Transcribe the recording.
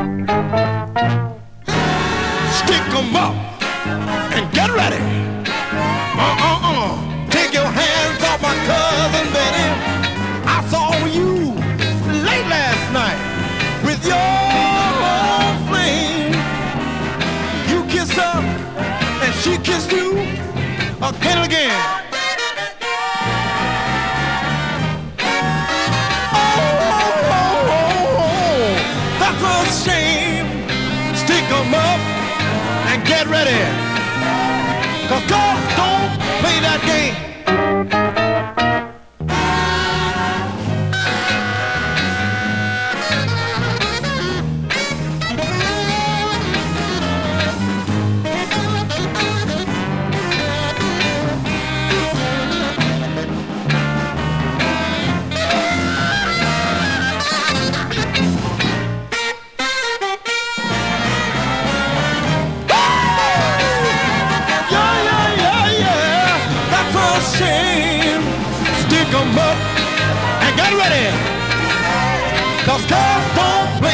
Stick 'em up and get ready. Take your hands off my cousin Benny. I saw you late last night with your flame. You kissed her and she kissed you again and again. That's a shame. Stick 'em up and get ready. 'Cause girls don't play that game. Stick 'em up and get ready. 'Cause girls don't